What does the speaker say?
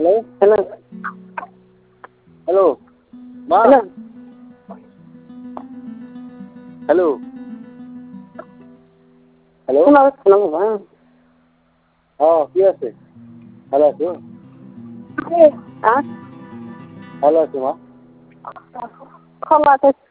Hello. Hello. Ma. Hello. Hello. Hello. Hello. কি আছে? ভালো আছো? Ah, ভালো আছো মা? খোলা আছে